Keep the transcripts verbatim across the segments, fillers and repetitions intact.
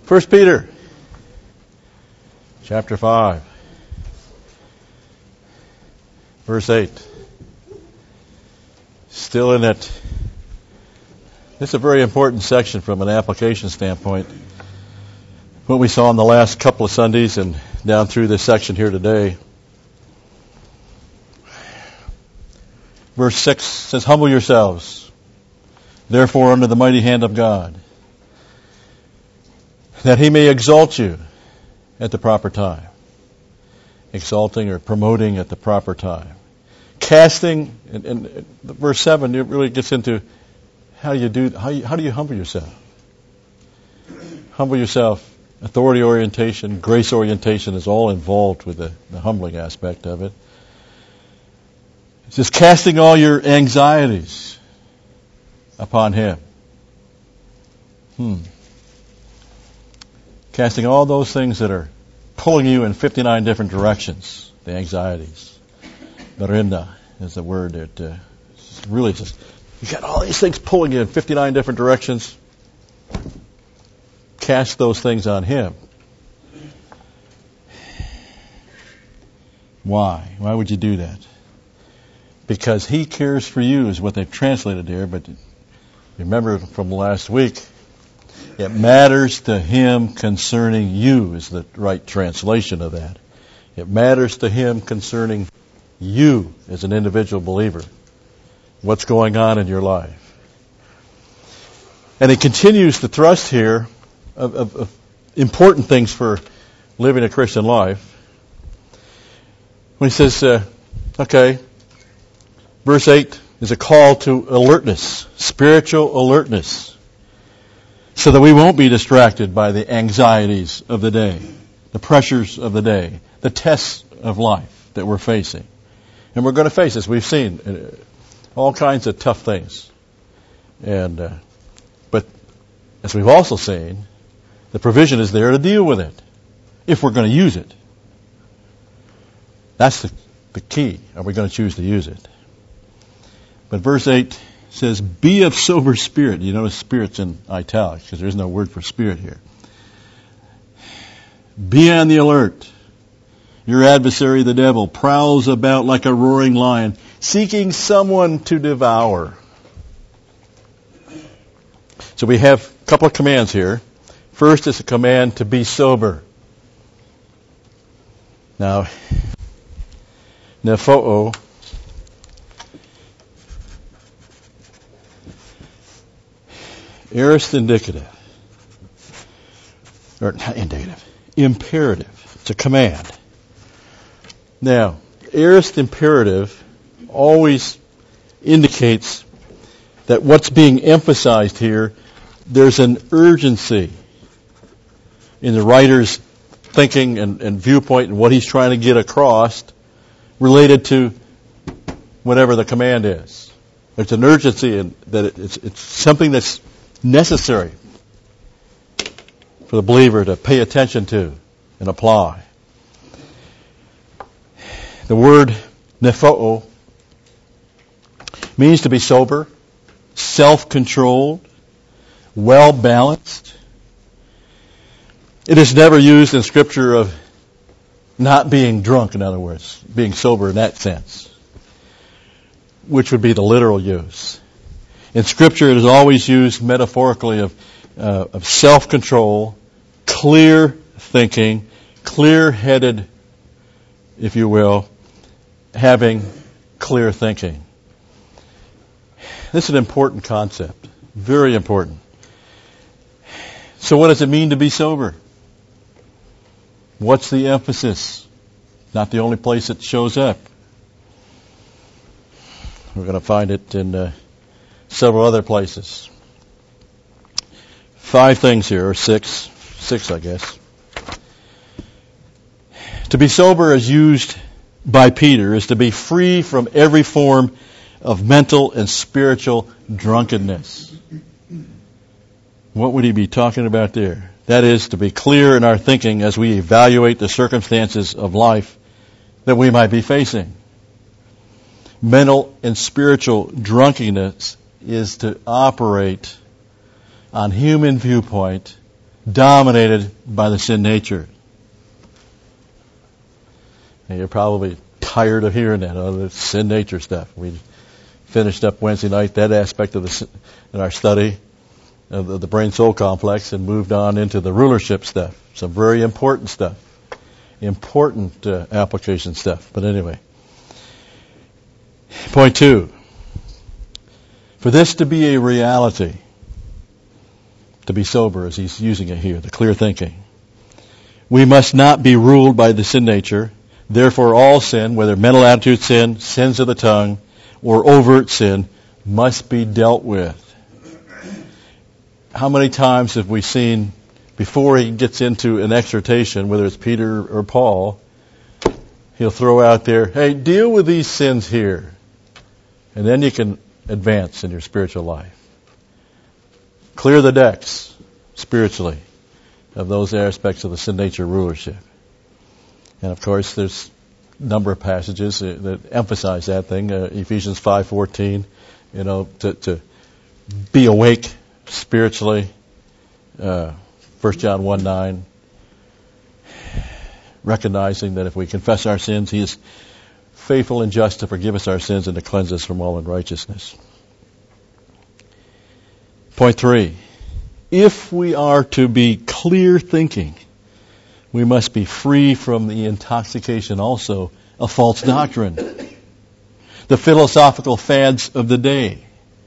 First Peter, chapter five, verse eight. Still in it. It's a very important section from an application standpoint. What we saw in the last couple of Sundays and down through this section here today. Verse six says, "Humble yourselves, therefore, under the mighty hand of God, that He may exalt you at the proper time." Exalting or promoting at the proper time. Casting, and, and verse seven, it really gets into how you do, how, you, how do you humble yourself? Humble yourself. Authority orientation, grace orientation is all involved with the, the humbling aspect of it. It's just casting all your anxieties upon Him. Hmm. Casting all those things that are pulling you in fifty-nine different directions, the anxieties. Berinda is the word that uh, it's really just, you got all these things pulling you in fifty-nine different directions. Cast those things on Him. Why? Why would you do that? Because He cares for you is what they've translated here, but remember from last week, it matters to Him concerning you is the right translation of that. It matters to Him concerning you as an individual believer. What's going on in your life. And He continues to thrust here of, of, of important things for living a Christian life. When He says, uh, okay, verse eight is a call to alertness, spiritual alertness, so that we won't be distracted by the anxieties of the day, the pressures of the day, the tests of life that we're facing. And we're going to face this. We've seen uh, all kinds of tough things. And uh, but as we've also seen, the provision is there to deal with it, if we're going to use it. That's the, the key. Are we going to choose to use it? But verse eight says, "Be of sober spirit." You notice spirit's in italics because there's no word for spirit here. Be on the alert. Your adversary, the devil, prowls about like a roaring lion, seeking someone to devour. So we have a couple of commands here. First is a command to be sober. Now, nepho'o, aorist indicative, or not indicative, imperative. It's a command. Now, aorist imperative always indicates that what's being emphasized here, there's an urgency in the writer's thinking and, and viewpoint and what he's trying to get across related to whatever the command is. There's an urgency in that it, it's, it's something that's necessary for the believer to pay attention to and apply. The word nepho'o means to be sober, self-controlled, well-balanced. It is never used in Scripture of not being drunk, in other words, being sober in that sense, which would be the literal use. In Scripture, it is always used metaphorically of, uh, of self-control, clear thinking, clear-headed, if you will, having clear thinking. This is an important concept, very important. So what does it mean to be sober? What's the emphasis? Not the only place it shows up. We're going to find it in uh, several other places. Five things here, or six. Six, I guess. To be sober as used by Peter is to be free from every form of mental and spiritual drunkenness. What would he be talking about there? That is, to be clear in our thinking as we evaluate the circumstances of life that we might be facing. Mental and spiritual drunkenness is to operate on human viewpoint dominated by the sin nature. And you're probably tired of hearing that, oh, the sin nature stuff. We finished up Wednesday night that aspect of the in our study of the, the brain-soul complex and moved on into the rulership stuff. Some very important stuff, important uh, application stuff. But anyway, point two. For this to be a reality, to be sober, as he's using it here, the clear thinking, we must not be ruled by the sin nature. Therefore, all sin, whether mental attitude sin, sins of the tongue, or overt sin, must be dealt with. How many times have we seen, before he gets into an exhortation, whether it's Peter or Paul, he'll throw out there, hey, deal with these sins here, and then you can advance in your spiritual life. Clear the decks, spiritually, of those aspects of the sin nature rulership. And of course, there's a number of passages that emphasize that thing. Uh, Ephesians five fourteen, you know, to, to be awake spiritually. Uh, First John one nine, recognizing that if we confess our sins, He is faithful and just to forgive us our sins and to cleanse us from all unrighteousness. Point three, if we are to be clear thinking, we must be free from the intoxication also of false doctrine, the philosophical fads of the day.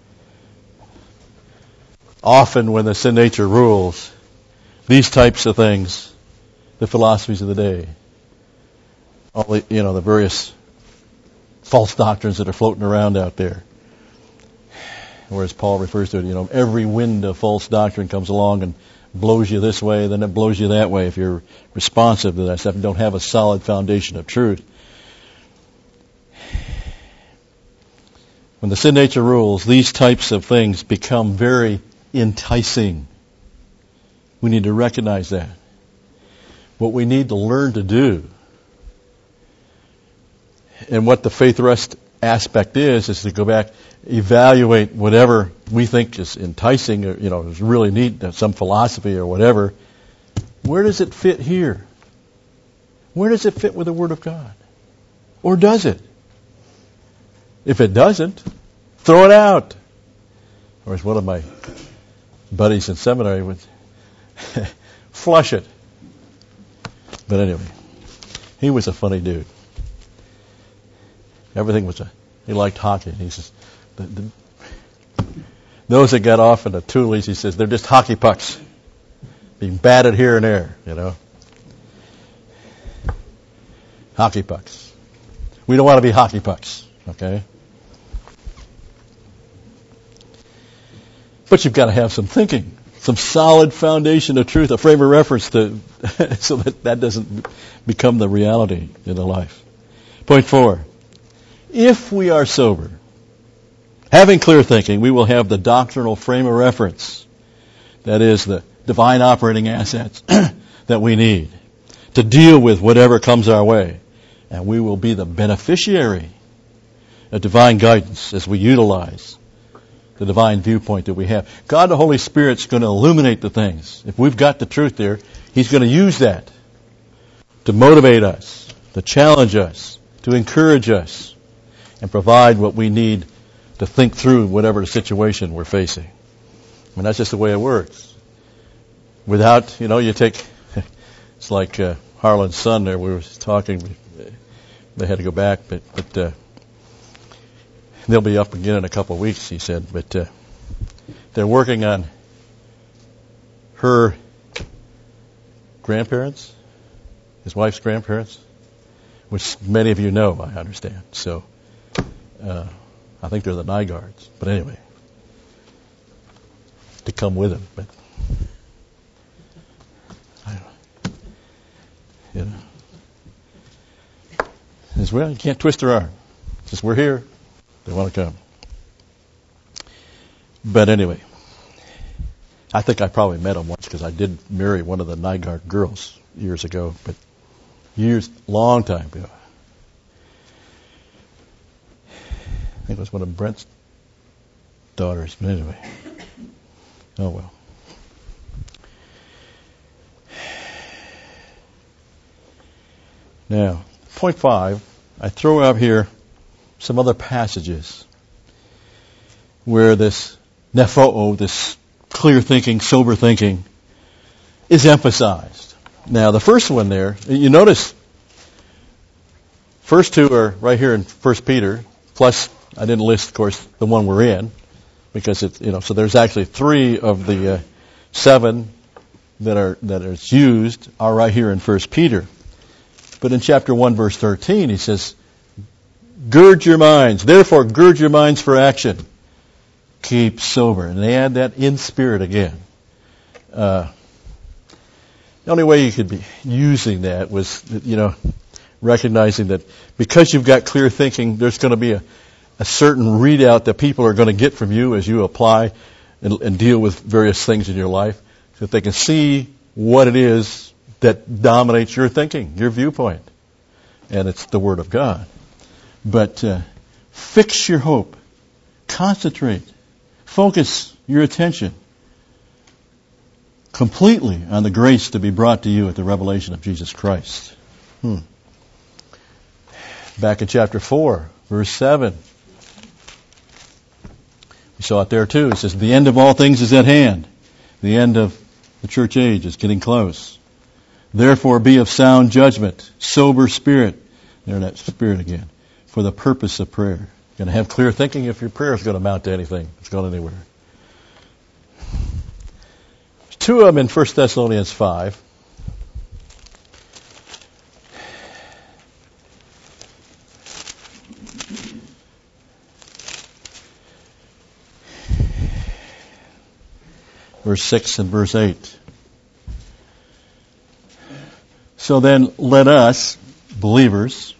Often when the sin nature rules, these types of things, the philosophies of the day, all the, you know, the various false doctrines that are floating around out there. Whereas Paul refers to it, you know, every wind of false doctrine comes along and blows you this way, then it blows you that way if you're responsive to that stuff and don't have a solid foundation of truth. When the sin nature rules, these types of things become very enticing. We need to recognize that. What we need to learn to do, and what the faith rest aspect is, is to go back, evaluate whatever we think is enticing, or, you know, is really neat, some philosophy or whatever. Where does it fit here? Where does it fit with the Word of God? Or does it? If it doesn't, throw it out. Or as one of my buddies in seminary would flush it. But anyway, he was a funny dude. Everything was a, he liked hockey. He says, the, the, those that got off in the toolies, he says, they're just hockey pucks being batted here and there, you know. Hockey pucks. We don't want to be hockey pucks, okay? But you've got to have some thinking, some solid foundation of truth, a frame of reference to, so that that doesn't become the reality in the life. Point four. If we are sober, having clear thinking, we will have the doctrinal frame of reference, that is, the divine operating assets that we need to deal with whatever comes our way. And we will be the beneficiary of divine guidance as we utilize the divine viewpoint that we have. God the Holy Spirit's going to illuminate the things. If we've got the truth there, He's going to use that to motivate us, to challenge us, to encourage us, and provide what we need to think through whatever the situation we're facing. I mean, that's just the way it works. Without, you know, you take, it's like uh, Harlan's son there, we were talking, they had to go back, but, but uh, they'll be up again in a couple of weeks, he said, but uh, they're working on her grandparents, his wife's grandparents, which many of you know, I understand. So, Uh, I think they're the Nygaards. But anyway, to come with him. But I don't know. You know. He says, well, you can't twist their arm. He says, we're here. They want to come. But anyway, I think I probably met him once because I did marry one of the Nygaard girls years ago. But years, long time ago. I think it was one of Brent's daughters. But anyway. Oh, well. Now, point five, I throw out here some other passages where this nepho'o, this clear thinking, sober thinking, is emphasized. Now, the first one there, you notice, first two are right here in First Peter, plus I didn't list, of course, the one we're in, because it's, you know, so there's actually three of the uh, seven that are that is used are right here in First Peter. But in chapter one, verse thirteen, he says, "Gird your minds, therefore gird your minds for action. Keep sober." And they add that in spirit again. Uh, the only way you could be using that was, you know, recognizing that because you've got clear thinking, there's going to be a, a certain readout that people are going to get from you as you apply and, and deal with various things in your life, so that they can see what it is that dominates your thinking, your viewpoint. And it's the Word of God. But uh, fix your hope. Concentrate. Focus your attention completely on the grace to be brought to you at the revelation of Jesus Christ. Hmm. Back in chapter four, verse seven. We saw it there too. It says, "The end of all things is at hand. The end of the church age is getting close. Therefore be of sound judgment, sober spirit." There, that spirit again. "For the purpose of prayer." You're going to have clear thinking if your prayer is going to amount to anything. It's going anywhere. There's two of them in First Thessalonians five. Verse six and verse eight. "So then let us, believers,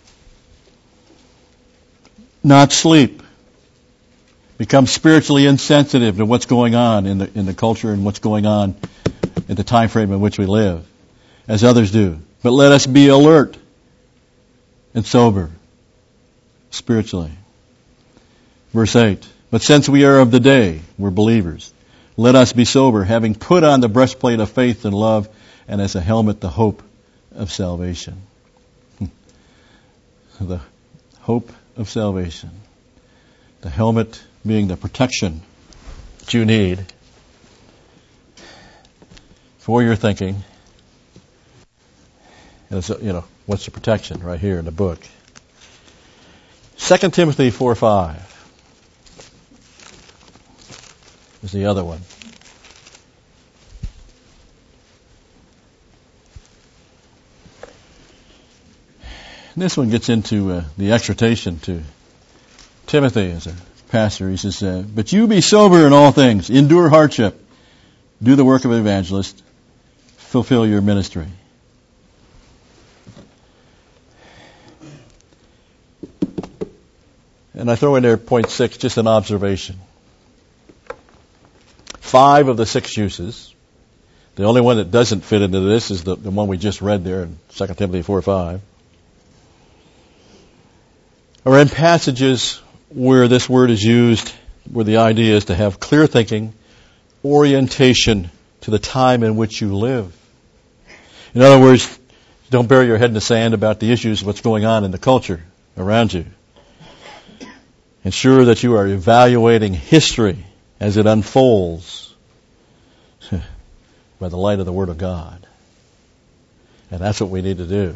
not sleep, become spiritually insensitive to what's going on in the in the culture and what's going on in the time frame in which we live, as others do. But let us be alert and sober spiritually." Verse eight. "But since we are of the day," we're believers, "let us be sober, having put on the breastplate of faith and love, and as a helmet the hope of salvation." The hope of salvation. The helmet being the protection that you need for your thinking. And it's, you know, what's the protection right here in the book? Second Timothy four five is the other one. And this one gets into uh, the exhortation to Timothy as a pastor. He says, uh, "But you be sober in all things, endure hardship, do the work of an evangelist, fulfill your ministry." And I throw in there point six, just an observation. Five of the six uses. The only one that doesn't fit into this is the, the one we just read there in Second Timothy four five. Or in passages where this word is used, where the idea is to have clear thinking, orientation to the time in which you live. In other words, don't bury your head in the sand about the issues of what's going on in the culture around you. Ensure that you are evaluating history as it unfolds by the light of the Word of God. And that's what we need to do.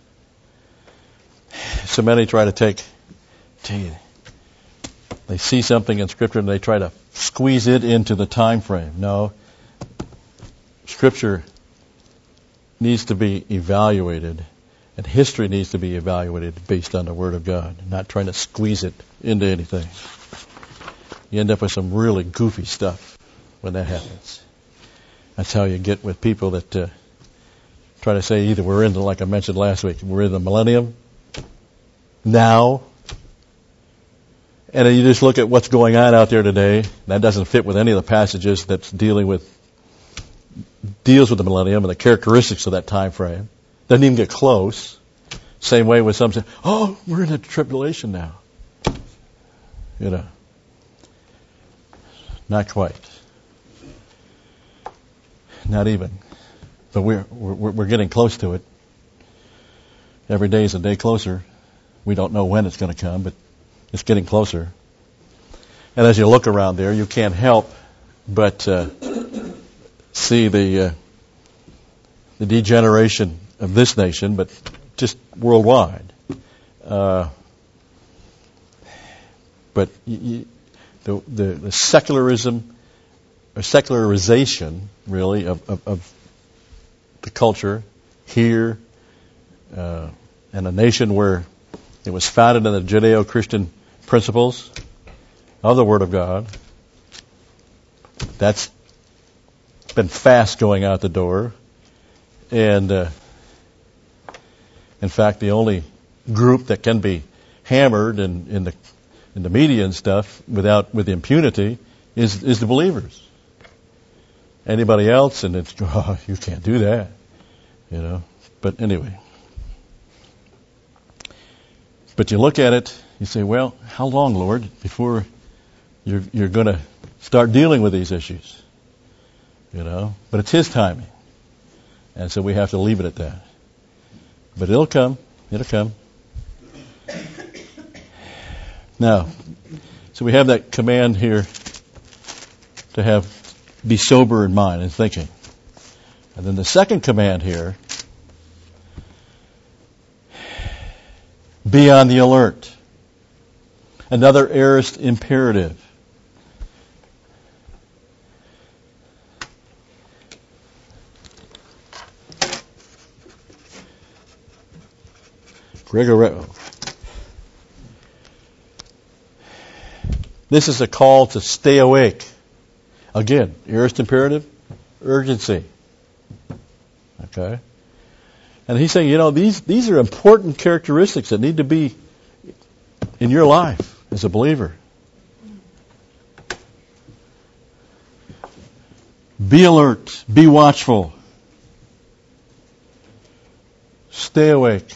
So many try to take They see something in Scripture and they try to squeeze it into the time frame. No. Scripture needs to be evaluated, and history needs to be evaluated based on the Word of God, not trying to squeeze it into anything. You end up with some really goofy stuff when that happens. That's how you get with people that uh, try to say either we're in the, like I mentioned last week, we're in the millennium now, and then you just look at what's going on out there today. That doesn't fit with any of the passages that's dealing with deals with the millennium and the characteristics of that time frame. Doesn't even get close. Same way with some say, "Oh, we're in a tribulation now." You know, not quite, not even, but we're we're, we're getting close to it. Every day is a day closer. We don't know when it's going to come, but it's getting closer. And as you look around there, you can't help but uh, see the uh, the degeneration of this nation, but just worldwide. Uh, but y- y- the, the the secularism or secularization, really, of, of, of the culture here, uh, and a nation where it was founded on the Judeo-Christian principles of the Word of God. That's been fast going out the door. And uh, in fact, the only group that can be hammered in, in the in the media and stuff without with impunity is is the believers. Anybody else, and it's oh, you can't do that, you know. But anyway, but you look at it, you say, well, how long, Lord, before you're you're going to start dealing with these issues, you know? But it's His timing. And so we have to leave it at that. But it'll come. It'll come. Now, so we have that command here to have, be sober in mind and thinking. And then the second command here, be on the alert. Another aorist imperative. Gregoretto. This is a call to stay awake. Again, aorist imperative, urgency. Okay? And he's saying, you know, these, these are important characteristics that need to be in your life as a believer. Be alert. Be watchful. Stay awake.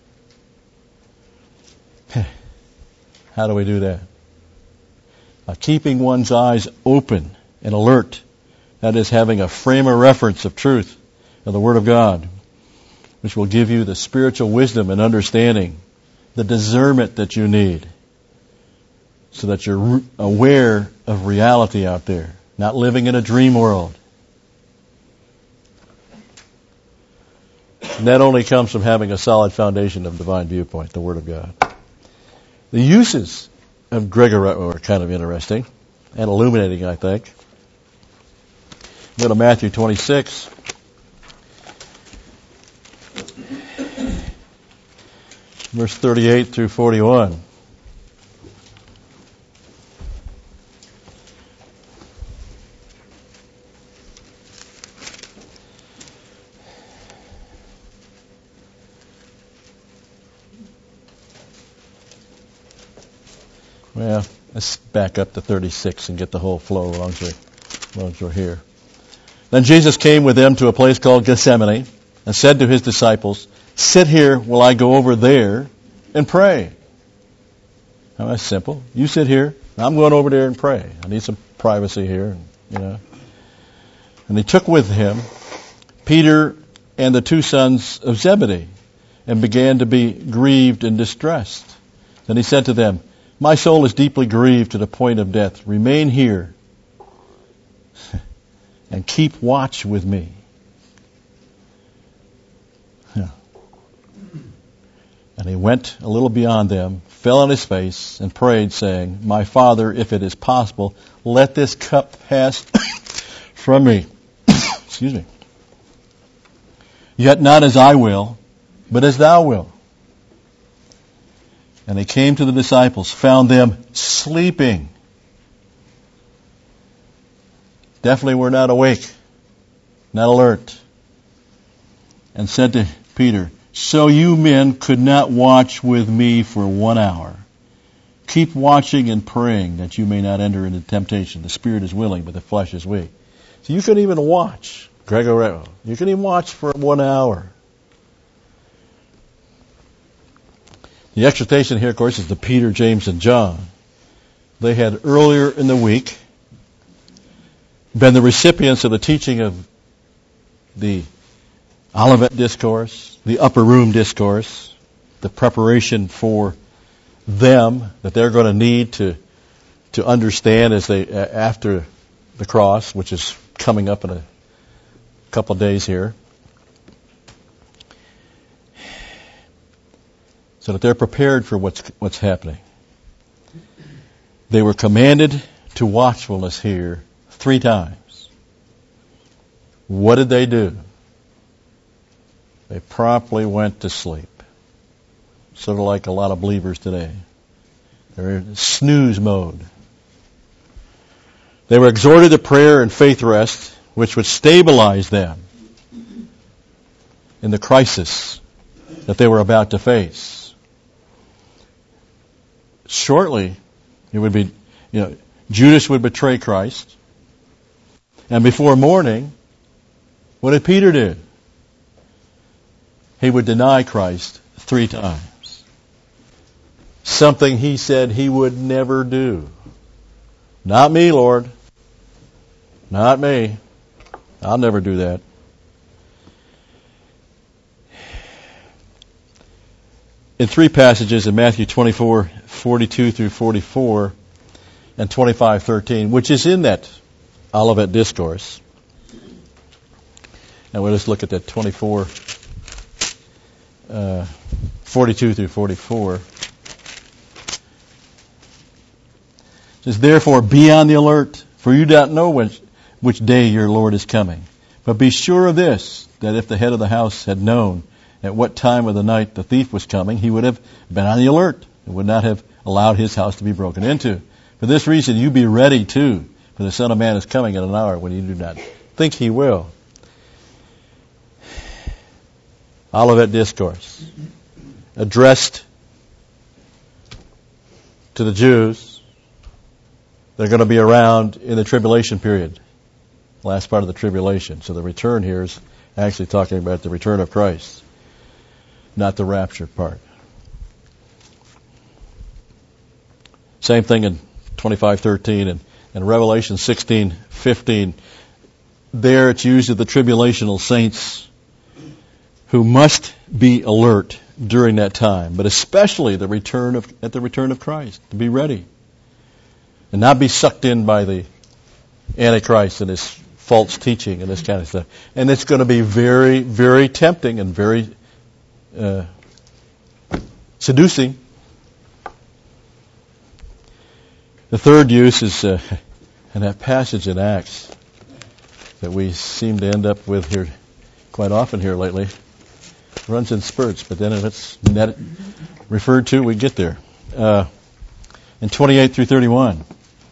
How do we do that? By keeping one's eyes open and alert. That is, having a frame of reference of truth, of the Word of God, which will give you the spiritual wisdom and understanding, the discernment that you need, so that you're aware of reality out there, not living in a dream world. And that only comes from having a solid foundation of divine viewpoint, the Word of God. The uses of Gregoretto are kind of interesting and illuminating, I think. Go to Matthew twenty-six. Verse thirty-eight through forty-one. Well, let's back up to thirty-six and get the whole flow as long as we're, as long as we're here. Then Jesus came with them to a place called Gethsemane and said to His disciples, sit here while I go over there and pray. Now, that's simple. You sit here. I'm going over there and pray. I need some privacy here, you know. And He took with Him Peter and the two sons of Zebedee and began to be grieved and distressed. Then He said to them, my soul is deeply grieved to the point of death. Remain here and keep watch with me. Yeah. And He went a little beyond them, fell on His face, and prayed, saying, my Father, if it is possible, let this cup pass from me. Excuse me. Yet not as I will, but as Thou wilt. And He came to the disciples, found them sleeping. Definitely were not awake, not alert. And said to Peter, so you men could not watch with me for one hour. Keep watching and praying that you may not enter into temptation. The spirit is willing, but the flesh is weak. So you couldn't even watch, Gregoretto. You couldn't even watch for one hour. The exhortation here, of course, is to Peter, James, and John. They had earlier in the week been the recipients of the teaching of the Olivet Discourse, the Upper Room Discourse, the preparation for them that they're going to need to to understand as they after the cross, which is coming up in a couple of days here, so that they're prepared for what's what's happening. They were commanded to watchfulness here three times. What did they do? They promptly went to sleep. Sort of like a lot of believers today. They're in snooze mode. They were exhorted to prayer and faith rest, which would stabilize them in the crisis that they were about to face. Shortly, it would be, you know, Judas would betray Christ. And before morning, what did Peter do? He would deny Christ three times. Something he said he would never do. Not me, Lord. Not me. I'll never do that. In three passages in Matthew twenty-four, forty-two through forty-four, and twenty-five, thirteen, which is in that Olivet Discourse. And we'll just look at that twenty-four, uh, forty-two through forty-four. It says, therefore, be on the alert, for you don't know which, which day your Lord is coming. But be sure of this, that if the head of the house had known at what time of the night the thief was coming, he would have been on the alert and would not have allowed his house to be broken into. For this reason, you be ready too, for the Son of Man is coming at an hour when you do not think he will. Olivet Discourse, addressed to the Jews. They're going to be around in the tribulation period, last part of the tribulation. So the return here is actually talking about the return of Christ, not the rapture part. Same thing in twenty-five thirteen and, and Revelation sixteen fifteen. There it's used of the tribulational saints who must be alert during that time, but especially the return of at the return of Christ, to be ready and not be sucked in by the Antichrist and his false teaching and this kind of stuff. And it's going to be very, very tempting and very uh, seducing. The third use is uh, in that passage in Acts that we seem to end up with here quite often here lately. It runs in spurts, but then if it's net referred to, we get there. Uh, in twenty-eight through thirty-one.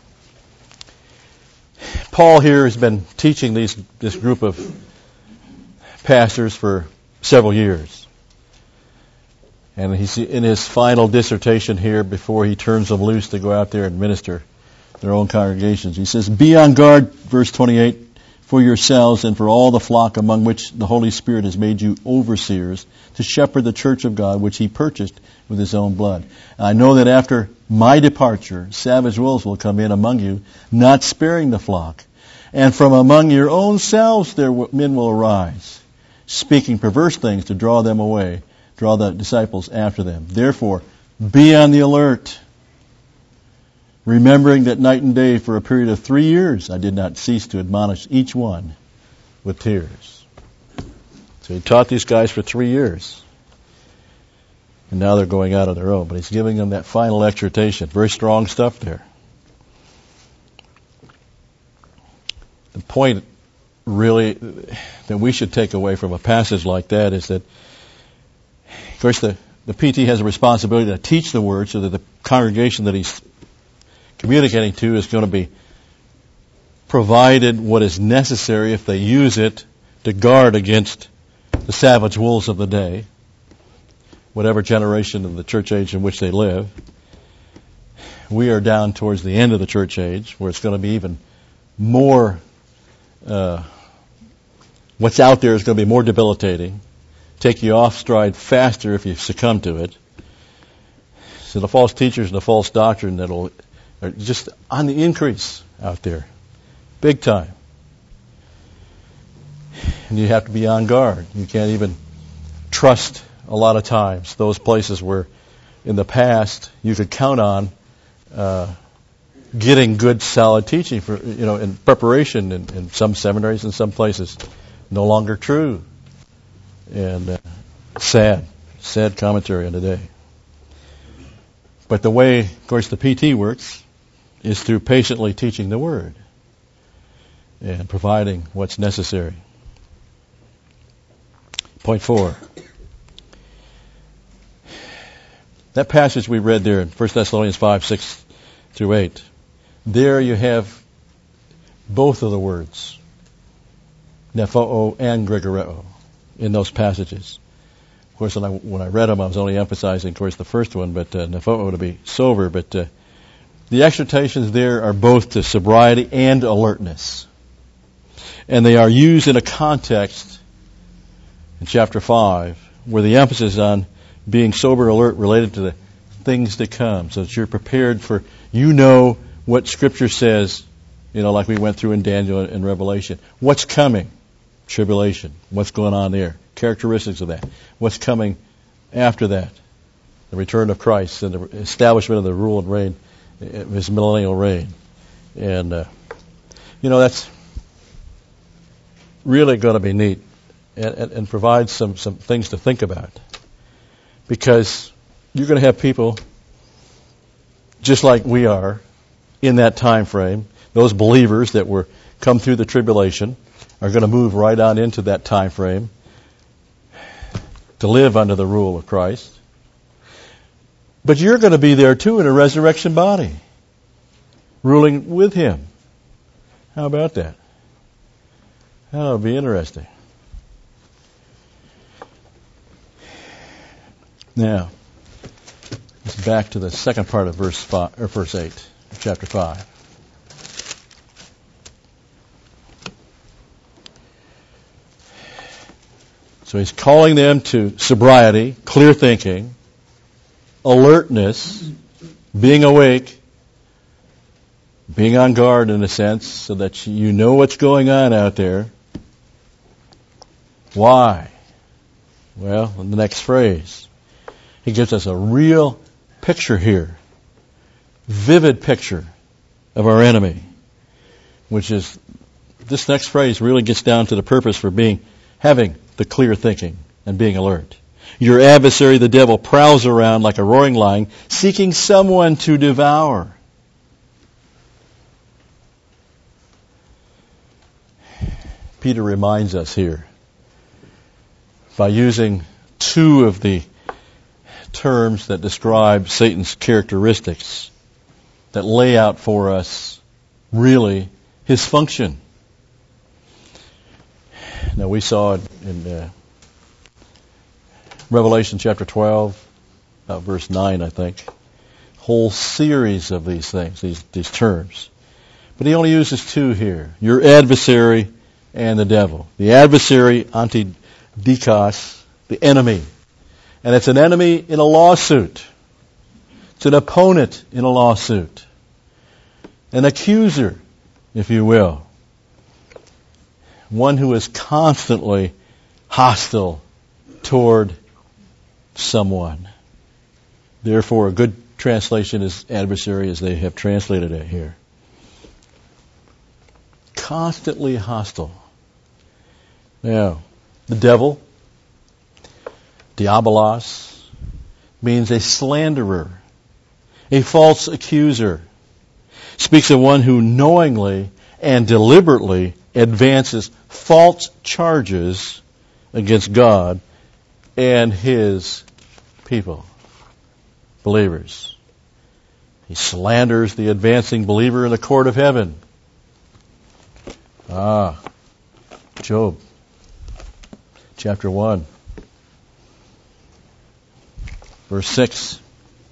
Paul here has been teaching these this group of pastors for several years. And he's in his final dissertation here before he turns them loose to go out there and minister their own congregations. He says, be on guard, verse twenty-eight, for yourselves and for all the flock among which the Holy Spirit has made you overseers to shepherd the church of God, which he purchased with his own blood. And I know that after my departure, savage wolves will come in among you, not sparing the flock. And from among your own selves there men will arise, speaking perverse things to draw them away, draw the disciples after them. Therefore, be on the alert, remembering that night and day for a period of three years I did not cease to admonish each one with tears. So he taught these guys for three years. And now they're going out on their own. But he's giving them that final exhortation. Very strong stuff there. The point really that we should take away from a passage like that is that, of course, the, the P T has a responsibility to teach the word so that the congregation that he's communicating to is going to be provided what is necessary if they use it to guard against the savage wolves of the day, whatever generation of the church age in which they live. We are down towards the end of the church age where it's going to be even more, uh, what's out there is going to be more debilitating, take you off stride faster if you succumb to it. So the false teachers and the false doctrine that'll are just on the increase out there, big time. And you have to be on guard. You can't even trust a lot of times, those places where in the past you could count on uh, getting good, solid teaching for, you know, in preparation in, in some seminaries and some places. No longer true. And uh, sad, sad commentary on today. But the way, of course, the P T works is through patiently teaching the Word and providing what's necessary. Point four. That passage we read there in First Thessalonians five, six through eight, there you have both of the words, nephoo and gregoreo, in those passages. Of course, when I, when I read them, I was only emphasizing, of course, the first one, but uh, nephoo to be sober. But uh, the exhortations there are both to sobriety and alertness. And they are used in a context in chapter five where the emphasis is on being sober, alert, related to the things to come, so that you're prepared for, you know what Scripture says, you know, like we went through in Daniel and Revelation. What's coming? Tribulation. What's going on there? Characteristics of that. What's coming after that? The return of Christ and the establishment of the rule and reign, His millennial reign. And, uh, you know, that's really going to be neat and, and, and provide some, some things to think about. Because you're going to have people, just like we are, in that time frame. Those believers that were come through the tribulation are going to move right on into that time frame to live under the rule of Christ. But you're going to be there too in a resurrection body, ruling with Him. How about that? That would be interesting. Now, let's back to the second part of verse five, or verse eight, of chapter five. So he's calling them to sobriety, clear thinking, alertness, being awake, being on guard in a sense, so that you know what's going on out there. Why? Well, in the next phrase, he gives us a real picture here, vivid picture of our enemy, which is, this next phrase really gets down to the purpose for being, having the clear thinking and being alert. Your adversary, the devil, prowls around like a roaring lion, seeking someone to devour. Peter reminds us here by using two of the terms that describe Satan's characteristics that lay out for us really his function. Now we saw it in uh, Revelation chapter twelve, uh, verse nine, I think. Whole series of these things, these these terms. But he only uses two here. Your adversary and the devil. The adversary, antidikos, the enemy. And it's an enemy in a lawsuit. It's an opponent in a lawsuit. An accuser, if you will. One who is constantly hostile toward someone. Therefore, a good translation is adversary, as they have translated it here. Constantly hostile. Now, the devil, diabolos, means a slanderer, a false accuser. Speaks of one who knowingly and deliberately advances false charges against God and His people, believers. He slanders the advancing believer in the court of heaven. Ah, Job, chapter one, verse six,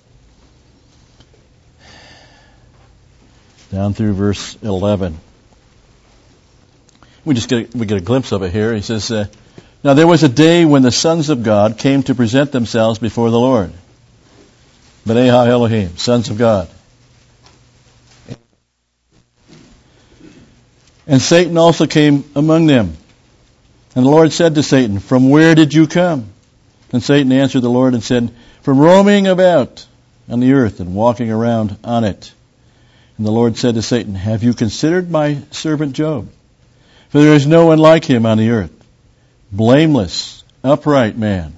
down through verse eleven. We just get a, we get a glimpse of it here. He says, uh, "Now there was a day when the sons of God came to present themselves before the Lord. B'nai Ha-Elohim, sons of God. And Satan also came among them. And the Lord said to Satan, 'From where did you come?' And Satan answered the Lord and said, from roaming about on the earth and walking around on it. And the Lord said to Satan, have you considered my servant Job? For there is no one like him on the earth, blameless, upright man,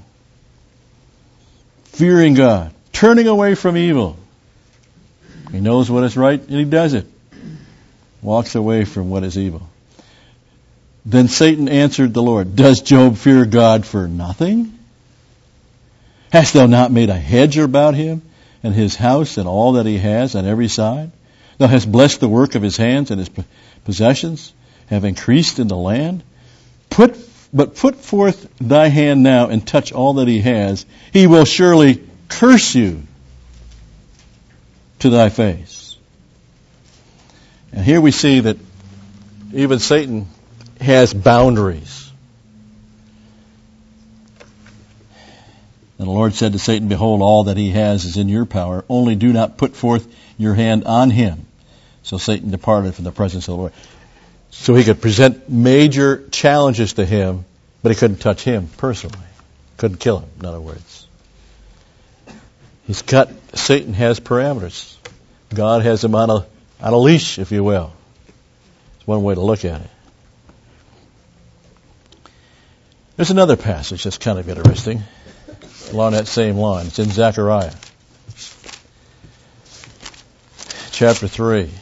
fearing God, turning away from evil. He knows what is right and he does it. Walks away from what is evil. Then Satan answered the Lord, does Job fear God for nothing? Hast thou not made a hedge about him and his house and all that he has on every side? Thou hast blessed the work of his hands, and his possessions have increased in the land. Put, but put forth thy hand now and touch all that he has. He will surely curse you to thy face. And here we see that even Satan has boundaries. And the Lord said to Satan, behold, all that he has is in your power. Only do not put forth your hand on him. So Satan departed from the presence of the Lord. So he could present major challenges to him, but he couldn't touch him personally. Couldn't kill him, in other words. He's got, Satan has parameters. God has him on a, on a leash, if you will. It's one way to look at it. There's another passage that's kind of interesting along that same line. It's in Zechariah chapter three.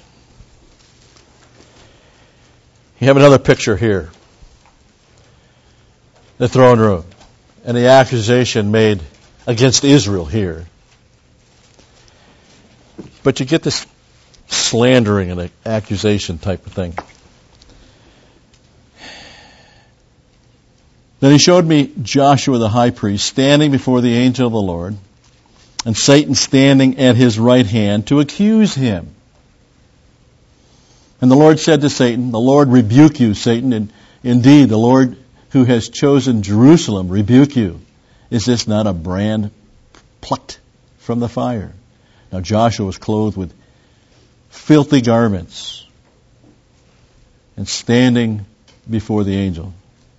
You have another picture here. The throne room. And the accusation made against Israel here. But you get this slandering and accusation type of thing. Then he showed me Joshua the high priest standing before the angel of the Lord, and Satan standing at his right hand to accuse him. And the Lord said to Satan, the Lord rebuke you, Satan, and indeed the Lord who has chosen Jerusalem rebuke you. Is this not a brand plucked from the fire? Now Joshua was clothed with filthy garments and standing before the angel.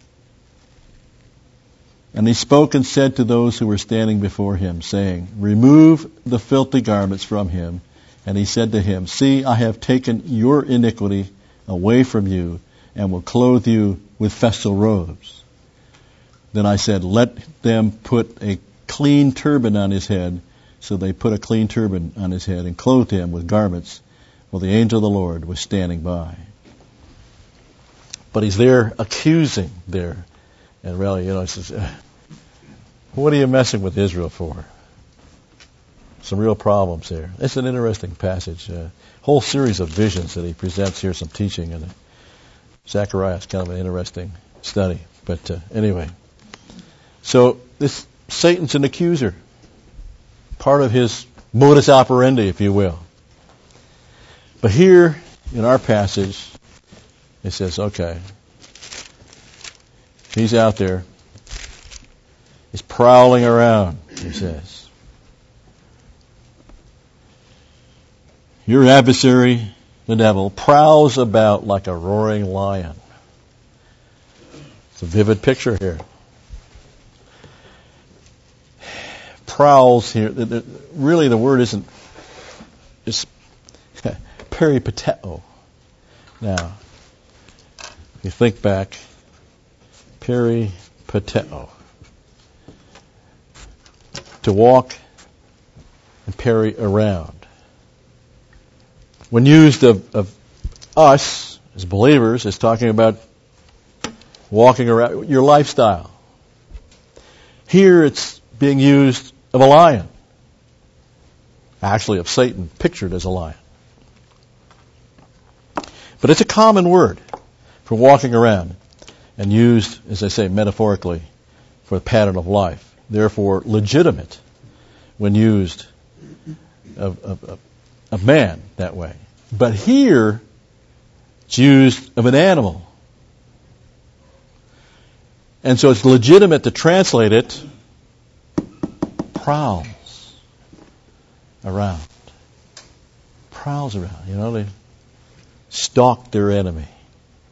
And he spoke and said to those who were standing before him, saying, remove the filthy garments from him. And he said to him, see, I have taken your iniquity away from you and will clothe you with festal robes. Then I said, let them put a clean turban on his head. So they put a clean turban on his head and clothed him with garments while the angel of the Lord was standing by. But he's there accusing there. And really, you know, he says, what are you messing with Israel for? Some real problems here. It's an interesting passage. A whole series of visions that he presents here, some teaching. And Zechariah is kind of an interesting study. But uh, anyway. So this Satan's an accuser. Part of his modus operandi, if you will. But here in our passage, it says, okay, he's out there. He's prowling around, he says. Your adversary, the devil, prowls about like a roaring lion. It's a vivid picture here. Prowls here. Really, the word isn't. It's peripateo. Now, if you think back, peripateo. To walk and peri around. When used of, of us as believers, it's talking about walking around your lifestyle. Here it's being used of a lion. Actually of Satan, pictured as a lion. But it's a common word for walking around and used, as I say, metaphorically for the pattern of life. Therefore, legitimate when used of, of, of, of man that way. But here, it's used of an animal. And so it's legitimate to translate it, prowls around. Prowls around. You know, they stalk their enemy.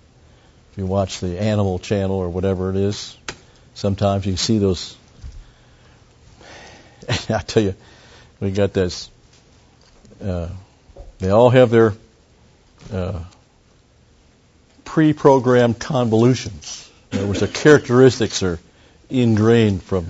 If you watch the Animal Channel or whatever it is, sometimes you see those And I tell you, we got this. Uh, they all have their uh, pre-programmed convolutions. In other words, their characteristics are ingrained from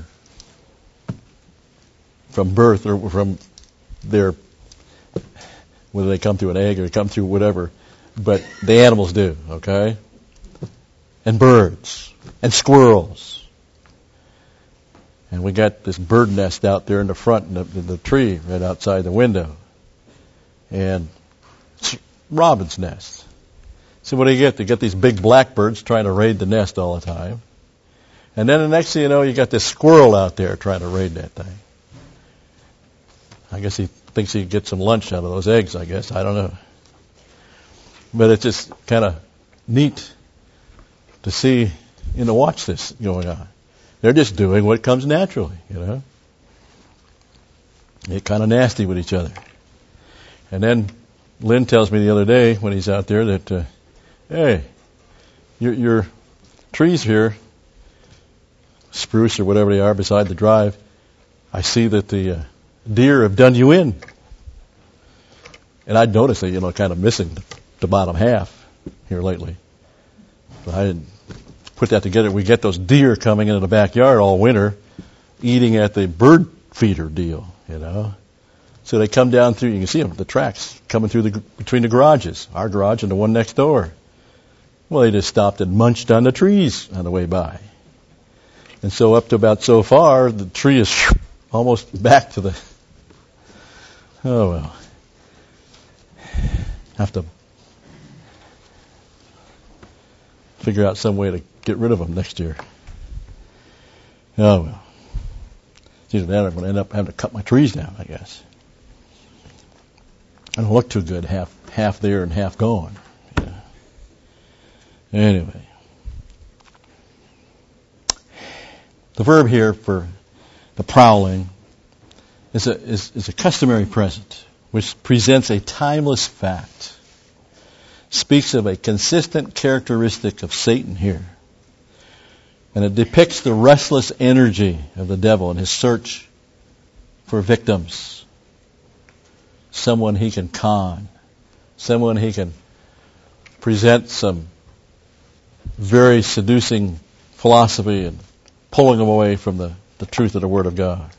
from birth or from their, whether they come through an egg or they come through whatever, but the animals do, okay? And birds and squirrels. And we got this bird nest out there in the front in the, in the tree right outside the window. And it's robin's nest. So what do you get? You get these big blackbirds trying to raid the nest all the time. And then the next thing you know, you got this squirrel out there trying to raid that thing. I guess he thinks he can get some lunch out of those eggs, I guess. I don't know. But it's just kind of neat to see, you know, watch this going on. They're just doing what comes naturally, you know. They're kind of nasty with each other. And then Lynn tells me the other day when he's out there that, uh, hey, your, your trees here, spruce or whatever they are beside the drive, I see that the uh, deer have done you in. And I'd noticed that, you know, kind of missing the, the bottom half here lately. So I didn't put that together. We get those deer coming into the backyard all winter, eating at the bird feeder deal, you know. So they come down through, you can see them, the tracks coming through the between the garages, our garage and the one next door. Well, they just stopped and munched on the trees on the way by. And so up to about so far, the tree is almost back to the, oh well. Have to figure out some way to get rid of them next year. Oh well. It's either that or I'm going to end up having to cut my trees down, I guess. I don't look too good, half half there and half gone. Yeah. Anyway. The verb here for the prowling is a, is, is a customary present, which presents a timeless fact. Speaks of a consistent characteristic of Satan here. And it depicts the restless energy of the devil in his search for victims. Someone he can con. Someone he can present some very seducing philosophy and pulling them away from the, the truth of the Word of God.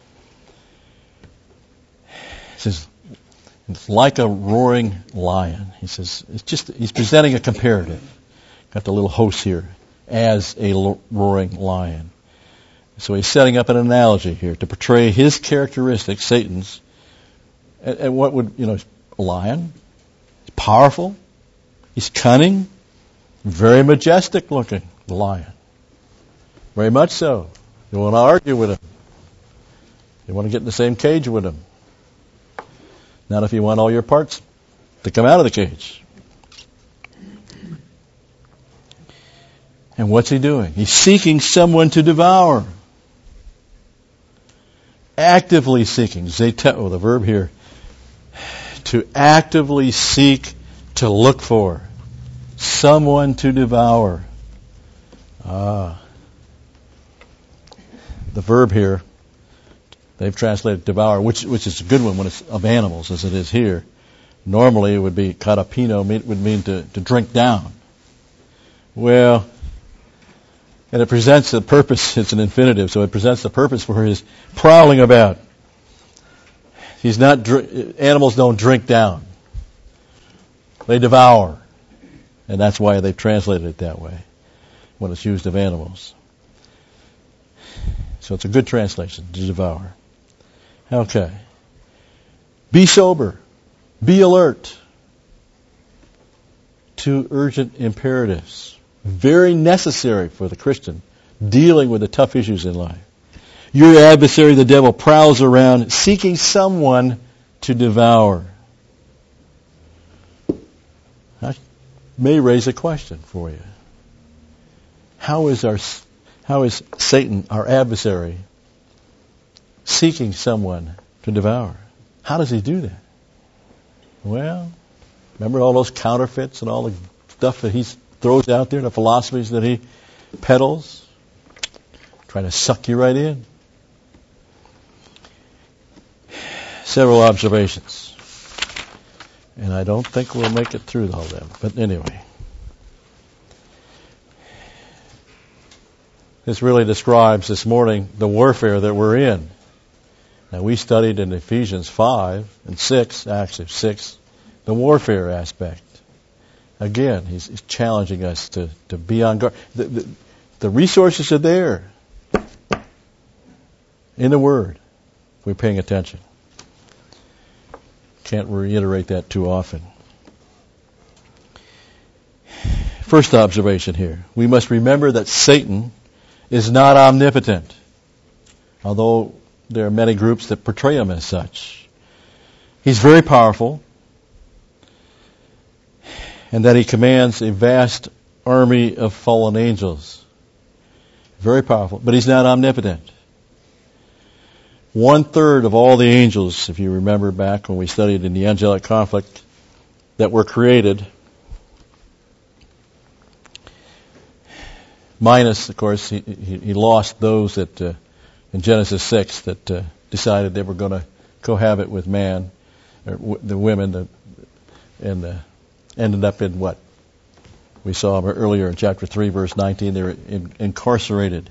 He says, it's like a roaring lion. He says, it's just, he's presenting a comparative. Got the little host here, as a roaring lion. So he's setting up an analogy here to portray his characteristics, Satan's. And, and what would, you know, a lion? He's powerful. He's cunning. Very majestic looking, the lion. Very much so. You want to argue with him. You want to get in the same cage with him. Not if you want all your parts to come out of the cage. And what's he doing? He's seeking someone to devour. Actively seeking. Zeteo, the verb here. To actively seek, to look for. Someone to devour. Ah. The verb here, they've translated devour, which which is a good one when it's of animals, as it is here. Normally it would be katapino, would mean to, to drink down. Well, and it presents the purpose, it's an infinitive, so it presents the purpose for his prowling about. He's not, animals don't drink down. They devour. And that's why they've translated it that way when it's used of animals. So it's a good translation, to devour. Okay. Be sober. Be alert. Two urgent imperatives. Very necessary for the Christian dealing with the tough issues in life. Your adversary, the devil, prowls around seeking someone to devour. That may raise a question for you. How is our how is Satan, our adversary, seeking someone to devour? How does he do that? Well, remember all those counterfeits and all the stuff that he throws out there, the philosophies that he peddles? Trying to suck you right in. several observations. And I don't think we'll make it through all of them. But anyway. This really describes this morning the warfare that we're in. Now we studied in Ephesians five and six, actually six, the warfare aspect. Again, he's, he's challenging us to, to be on guard. The, the, the resources are there in the Word if we're paying attention. Can't reiterate that too often. First observation here. We must remember that Satan is not omnipotent, although there are many groups that portray him as such. He's very powerful, and that he commands a vast army of fallen angels. Very powerful, but he's not omnipotent. One third of all the angels, if you remember back when we studied in the angelic conflict, that were created, minus, of course, he, he, he lost those that uh, in Genesis six that uh, decided they were going to cohabit with man, or w- the women, the, and uh, ended up in what we saw earlier in chapter three, verse nineteen. They were in, incarcerated.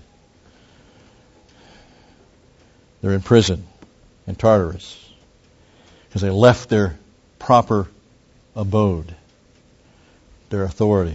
They're in prison in Tartarus because they left their proper abode, their authority.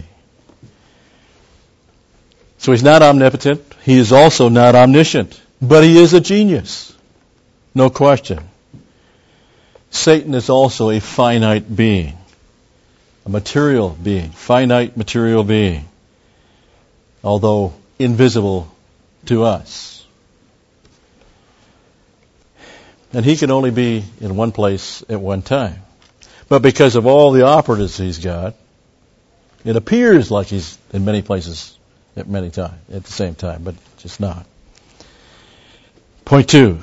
So he's not omnipotent. He is also not omniscient. But he is a genius. No question. Satan is also a finite being. A material being. Finite material being. Although invisible to us. And he can only be in one place at one time. But because of all the operatives he's got, it appears like he's in many places at many times, at the same time, but just not. Point two.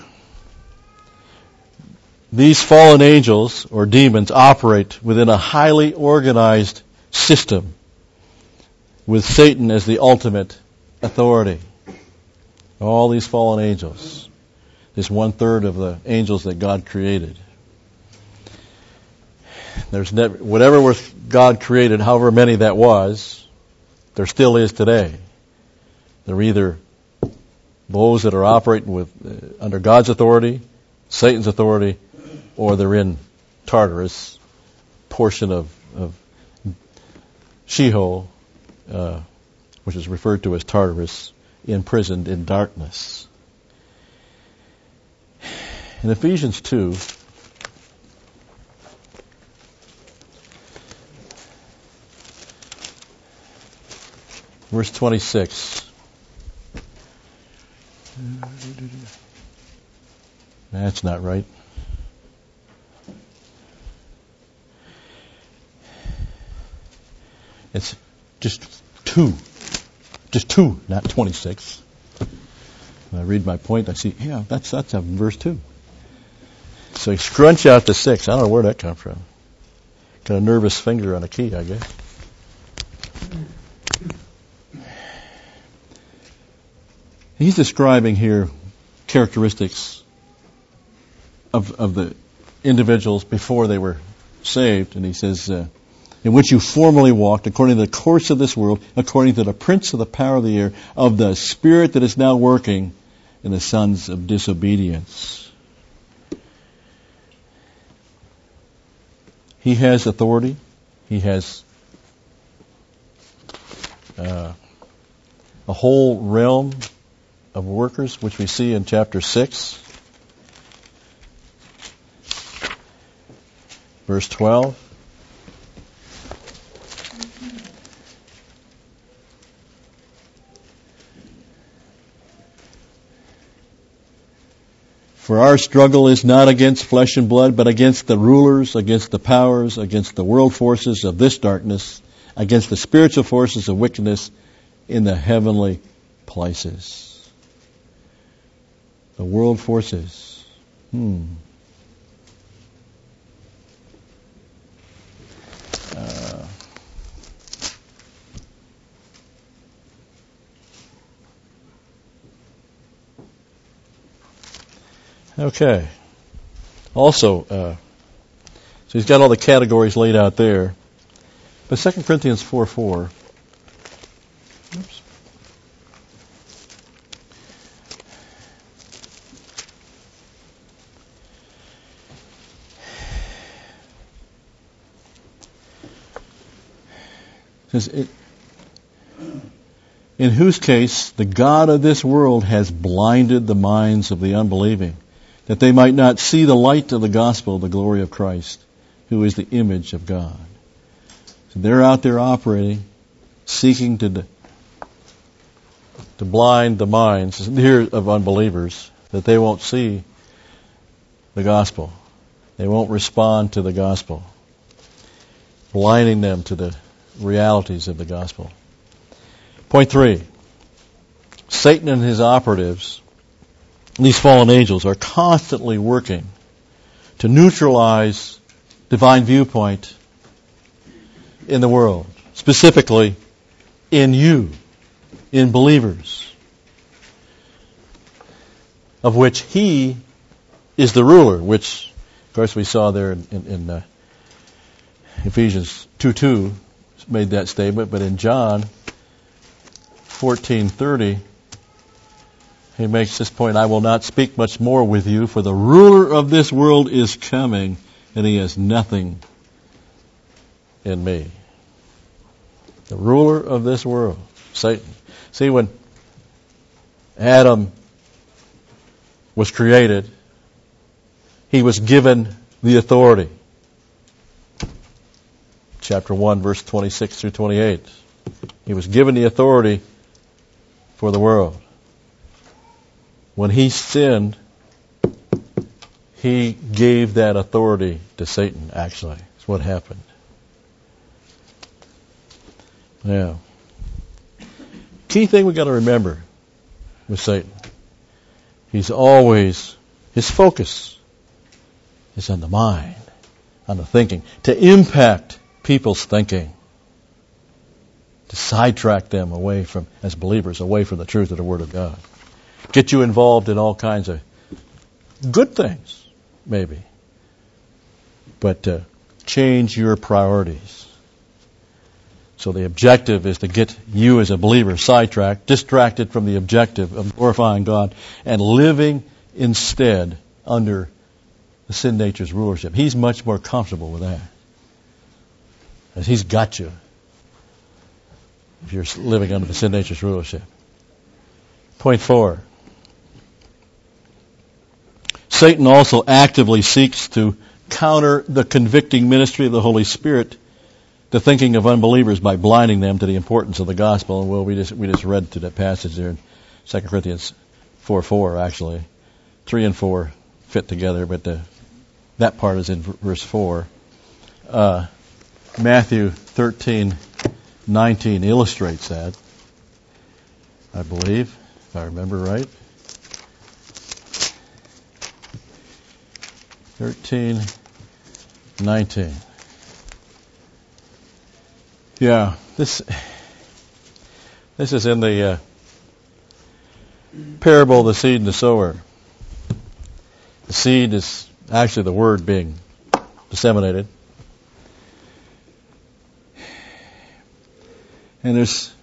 These fallen angels or demons operate within a highly organized system with Satan as the ultimate authority. All these fallen angels. This one third of the angels that God created. There's never, whatever was God created, however many that was, there still is today. They're either those that are operating with uh, under God's authority, Satan's authority, or they're in Tartarus, portion of, of Sheol, uh, which is referred to as Tartarus, imprisoned in darkness. In Ephesians two, verse twenty-six. That's not right. It's just two. Just two, not twenty-six. When I read my point, I see, yeah, that's that's a verse two. So you scrunch out the six. I don't know where that comes from. Got a nervous finger on a key, I guess. He's describing here characteristics of of the individuals before they were saved, and he says, uh, in which you formerly walked according to the course of this world, according to the prince of the power of the air, of the spirit that is now working in the sons of disobedience. He has authority. He has uh, a whole realm of workers, which we see in chapter six, verse twelve. For our struggle is not against flesh and blood, but against the rulers, against the powers, against the world forces of this darkness, against the spiritual forces of wickedness in the heavenly places. The world forces. Hmm. Uh, okay. also, uh, so he's got all the categories laid out there. But Second Corinthians four four. Oops. Says it, in whose case the God of this world has blinded the minds of the unbelieving, that they might not see the light of the gospel of the glory of Christ, who is the image of God. So they're out there operating, seeking to to blind the minds here of unbelievers, that they won't see the gospel. They won't respond to the gospel, blinding them to the realities of the gospel. Point three, Satan and his operatives, these fallen angels, are constantly working to neutralize divine viewpoint in the world, specifically in you, in believers, of which he is the ruler, which, of course, we saw there in, in, in uh, Ephesians two two made that statement, but in John fourteen thirty, he makes this point, I will not speak much more with you, for the ruler of this world is coming, and he has nothing in me. The ruler of this world, Satan. See, when Adam was created, he was given the authority. Chapter one, verse twenty-six through twenty-eight. He was given the authority for the world. When he sinned, he gave that authority to Satan, actually. That's what happened. Now, key thing we've got to remember with Satan, he's always, his focus is on the mind, on the thinking, to impact people's thinking, to sidetrack them away from, as believers, away from the truth of the Word of God. Get you involved in all kinds of good things, maybe, but uh, change your priorities. So the objective is to get you as a believer sidetracked, distracted from the objective of glorifying God, and living instead under the sin nature's rulership. He's much more comfortable with that, as he's got you if you're living under the sin nature's rulership. Point four. Satan also actively seeks to counter the convicting ministry of the Holy Spirit, the thinking of unbelievers, by blinding them to the importance of the gospel. And well, we just we just read through that passage there in Second Corinthians four four, actually. Three and four fit together, but the, that part is in verse four. Uh, Matthew thirteen nineteen illustrates that, I believe, if I remember right. thirteen nineteen. Yeah, this this is in the uh, parable of the seed and the sower. The seed is actually the word being disseminated. And there's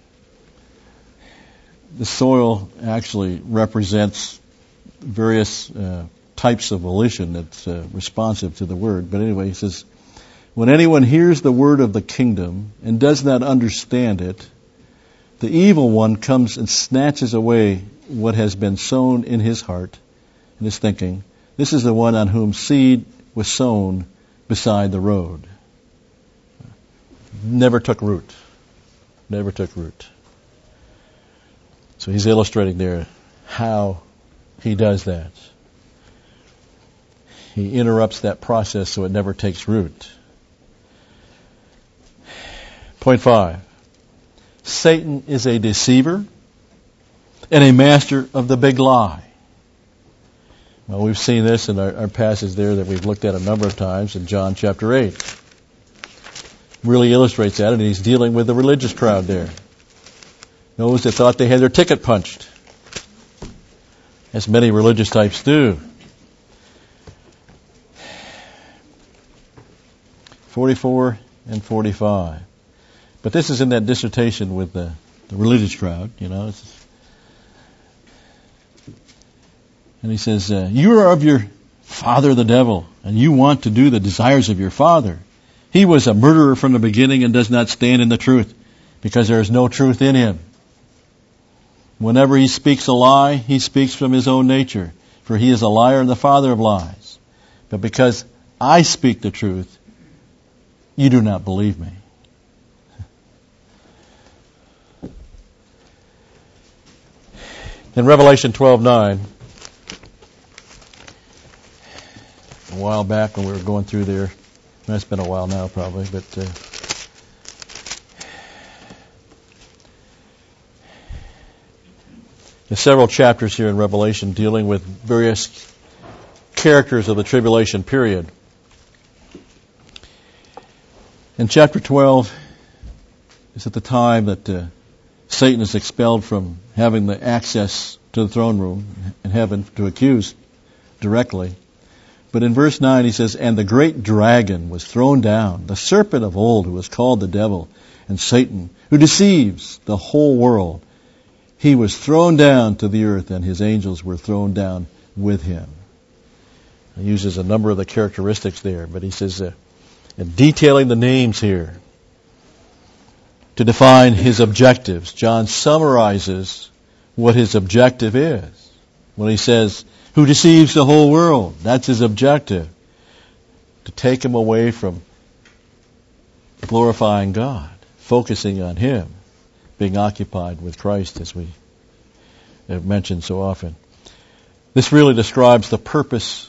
the soil actually represents various uh, types of volition that's uh, responsive to the word. But anyway, he says, when anyone hears the word of the kingdom and does not understand it, the evil one comes and snatches away what has been sown in his heart, in his thinking. This is the one on whom seed was sown beside the road. Never took root. Never took root. So he's illustrating there how he does that. He interrupts that process so it never takes root. Point five. Satan is a deceiver and a master of the big lie. Well, we've seen this in our, our passage there that we've looked at a number of times in John chapter eight. Really illustrates that, and he's dealing with the religious crowd there. Those that thought they had their ticket punched, as many religious types do. forty-four and forty-five. But this is in that dissertation with the, the religious crowd, you know. It's, and he says, uh, you are of your father the devil, and you want to do the desires of your father. He was a murderer from the beginning and does not stand in the truth, because there is no truth in him. Whenever he speaks a lie, he speaks from his own nature, for he is a liar and the father of lies. But because I speak the truth, you do not believe me. In Revelation twelve nine, a while back when we were going through there, it's been a while now probably, but uh, there's several chapters here in Revelation dealing with various characters of the tribulation period. In chapter twelve is at the time that uh, Satan is expelled from having the access to the throne room in heaven to accuse directly. But in verse nine he says, and the great dragon was thrown down, the serpent of old who was called the devil and Satan, who deceives the whole world. He was thrown down to the earth, and his angels were thrown down with him. He uses a number of the characteristics there, but he says, uh, and detailing the names here to define his objectives, John summarizes what his objective is. When he says, who deceives the whole world, that's his objective. To take him away from glorifying God, focusing on him, being occupied with Christ, as we have mentioned so often. This really describes the purpose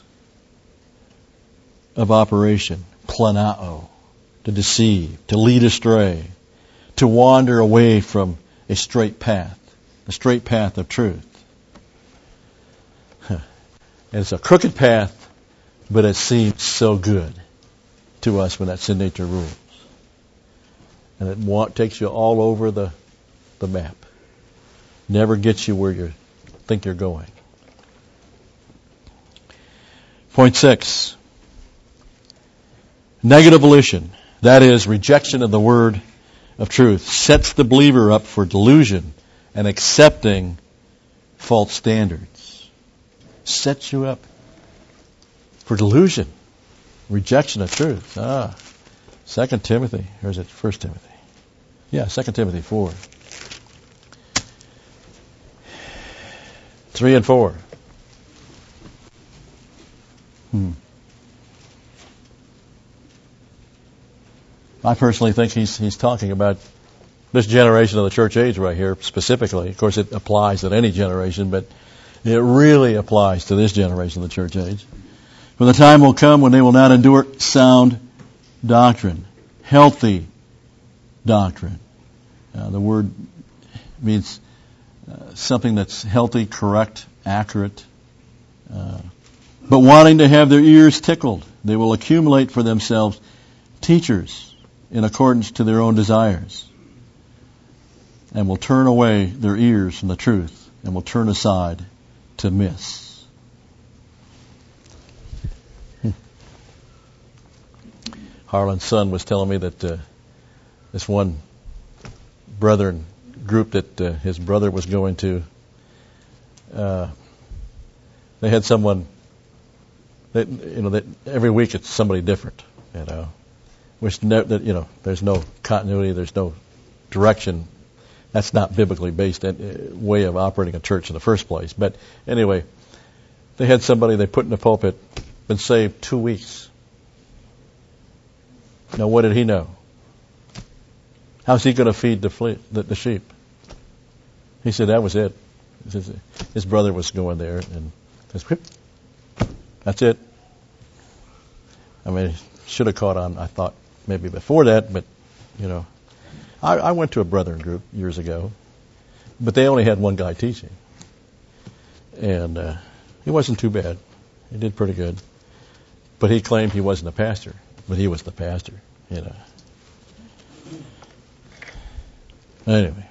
of operation, planao, to deceive, to lead astray, to wander away from a straight path, the straight path of truth. And it's a crooked path, but it seems so good to us when that sin nature rules. And it wa- takes you all over the, the map. Never gets you where you think you're going. Point six. Negative volition, that is, rejection of the word of truth, sets the believer up for delusion and accepting false standards. Sets you up for delusion, rejection of truth. Ah, Second Timothy, or is it First Timothy? Yeah, Second Timothy four, three and four. Hmm. I personally think he's he's talking about this generation of the church age right here specifically. Of course, it applies at any generation, but it really applies to this generation of the church age. For the time will come when they will not endure sound doctrine, healthy doctrine. Uh, the word means uh, something that's healthy, correct, accurate. Uh, but wanting to have their ears tickled, they will accumulate for themselves teachers in accordance to their own desires, and will turn away their ears from the truth, and will turn aside to miss. Hmm. Harlan's son was telling me that uh, this one brethren group that uh, his brother was going to, uh, they had someone that, you know, that every week it's somebody different, you know, which ne- that you know, there's no continuity, there's no direction. That's not biblically based way of operating a church in the first place. But anyway, they had somebody they put in the pulpit, been saved two weeks. Now, what did he know? How's he going to feed the, fle- the, the sheep? He said that was it. His, his brother was going there, and says, that's it. I mean, should have caught on, I thought, maybe before that, but, you know. I, I went to a brethren group years ago, but they only had one guy teaching. And uh, he wasn't too bad. He did pretty good. But he claimed he wasn't a pastor, but he was the pastor, you know. Anyway.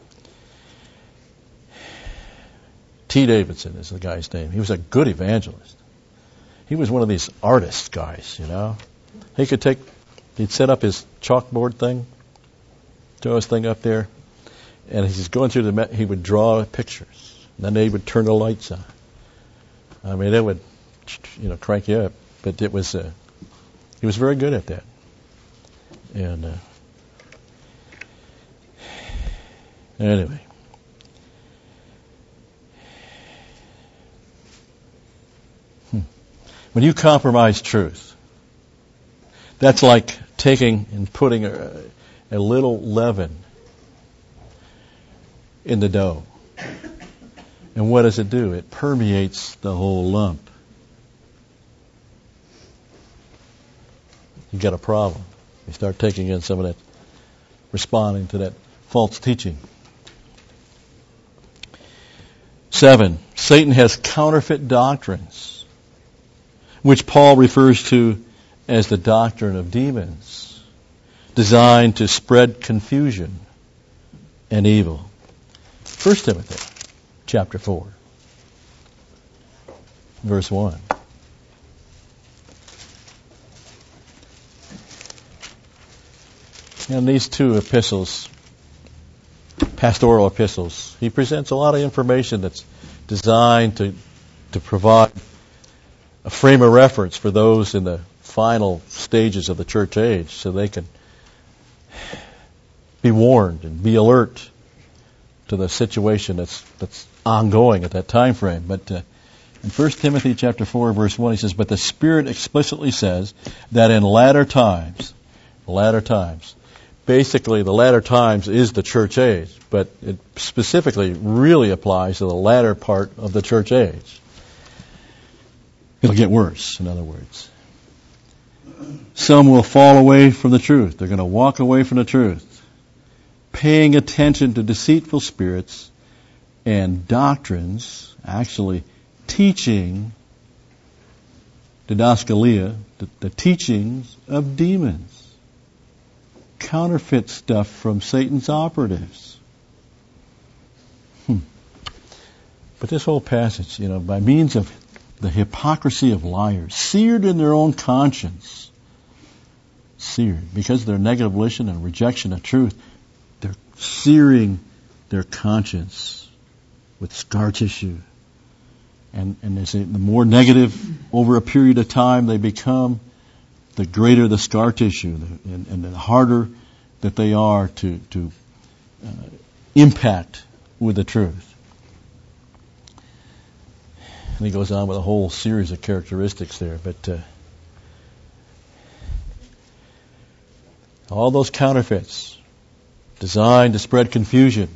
T. Davidson is the guy's name. He was a good evangelist. He was one of these artist guys, you know. He could take He'd set up his chalkboard thing, throw his thing up there, and as he's going through the, me- he would draw pictures. And then they would turn the lights on. I mean, it would, you know, crank you up. But it was, uh, he was very good at that. And uh, anyway. Hmm. When you compromise truth, that's like taking and putting a, a little leaven in the dough. And what does it do? It permeates the whole lump. You got a problem. You start taking in some of that, responding to that false teaching. Seven, Satan has counterfeit doctrines, which Paul refers to as the doctrine of demons, designed to spread confusion and evil. First Timothy chapter four, verse one. In these two epistles, pastoral epistles, he presents a lot of information that's designed to to provide a frame of reference for those in the final stages of the church age, so they can be warned and be alert to the situation that's that's ongoing at that time frame. But uh, in First Timothy chapter four, verse one, he says, "But the Spirit explicitly says that in latter times, latter times." Basically, the latter times is the church age, but it specifically really applies to the latter part of the church age. It'll get worse, in other words. Some will fall away from the truth. They're going to walk away from the truth, paying attention to deceitful spirits and doctrines, actually teaching, didaskalia, the, the teachings of demons. Counterfeit stuff from Satan's operatives. Hmm. But this whole passage, you know, by means of the hypocrisy of liars, seared in their own conscience, seared, because of their negative volition and rejection of truth, they're searing their conscience with scar tissue. And, and they say the more negative over a period of time they become, the greater the scar tissue, and, and the harder that they are to, to uh, impact with the truth. And he goes on with a whole series of characteristics there. But uh, all those counterfeits designed to spread confusion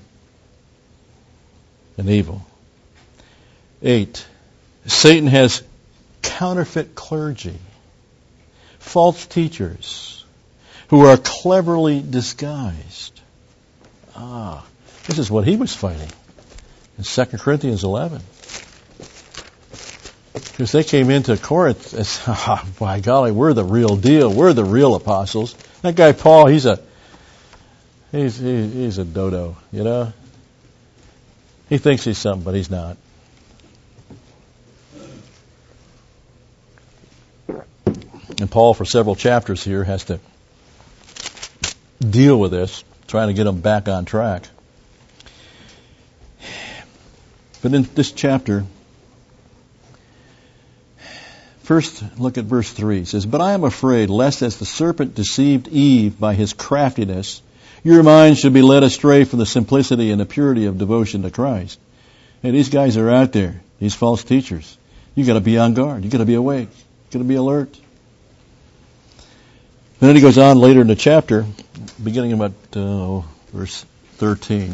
and evil. Eight, Satan has counterfeit clergy. False teachers who are cleverly disguised. Ah, this is what he was fighting in Second Corinthians eleven. Because they came into Corinth as, oh, by golly, we're the real deal. We're the real apostles. That guy Paul, he's a he's he, he's a dodo, you know. He thinks he's something, but he's not. And Paul, for several chapters here, has to deal with this, trying to get them back on track. But in this chapter, first look at verse three. It says, "But I am afraid, lest as the serpent deceived Eve by his craftiness, your minds should be led astray from the simplicity and the purity of devotion to Christ." Hey, these guys are out there, these false teachers. You got to be on guard. You got to be awake. You got to be alert. And then he goes on later in the chapter, beginning about uh, verse thirteen,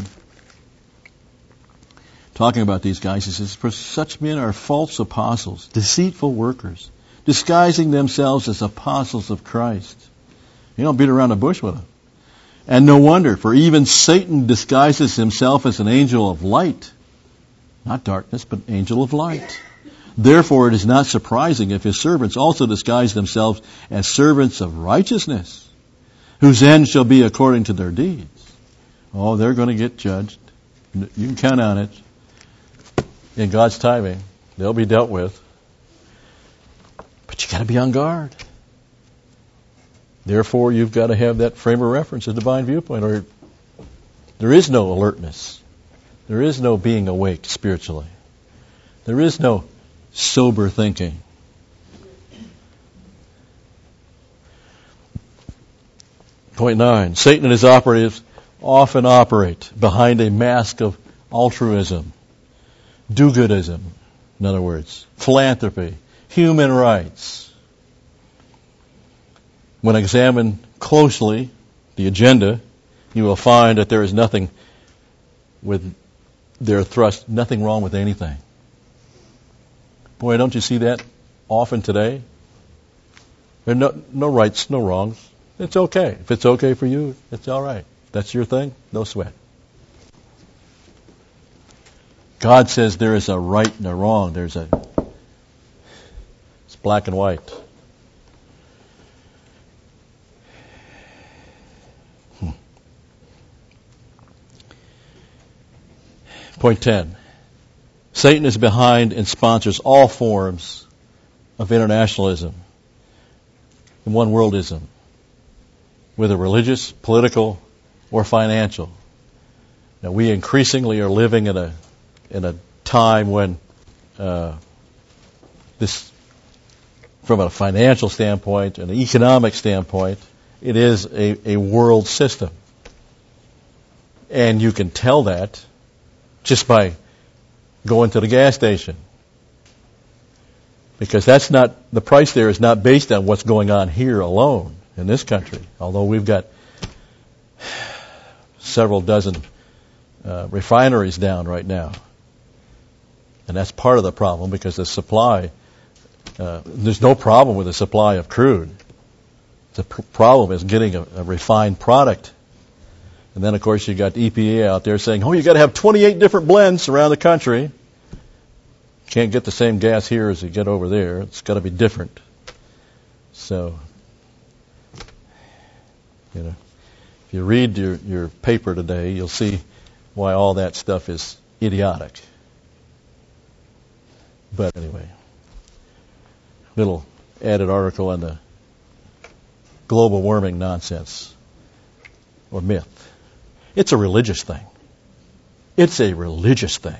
talking about these guys. He says, "For such men are false apostles, deceitful workers, disguising themselves as apostles of Christ." You don't beat around the bush with them. "And no wonder, for even Satan disguises himself as an angel of light." Not darkness, but angel of light. "Therefore it is not surprising if his servants also disguise themselves as servants of righteousness, whose end shall be according to their deeds." Oh, they're going to get judged. You can count on it. In God's timing, they'll be dealt with. But you got to be on guard. Therefore, you've got to have that frame of reference, a divine viewpoint, or there is no alertness. There is no being awake spiritually. There is no sober thinking. Point nine, Satan and his operatives often operate behind a mask of altruism, do-goodism, in other words, philanthropy, human rights. When examined closely the agenda, you will find that there is nothing with their thrust, nothing wrong with anything. Boy, don't you see that often today? There are no, no rights, no wrongs. It's okay. If it's okay for you, it's all right. That's your thing, no sweat. God says there is a right and a wrong. There's a, it's black and white. Hmm. Point ten. Satan is behind and sponsors all forms of internationalism and one-worldism, whether religious, political, or financial. Now, we increasingly are living in a in a time when uh, this, from a financial standpoint, an economic standpoint, it is a, a world system. And you can tell that just by going to the gas station. Because that's not, the price there is not based on what's going on here alone in this country. Although we've got several dozen uh, refineries down right now. And that's part of the problem, because the supply, uh, there's no problem with the supply of crude. The pr- problem is getting a, a refined product. And then, of course, you got the E P A out there saying, oh, you got to have twenty-eight different blends around the country. Can't get the same gas here as you get over there. It's got to be different. So, you know, if you read your, your paper today, you'll see why all that stuff is idiotic. But anyway, little added article on the global warming nonsense or myth. It's a religious thing. It's a religious thing.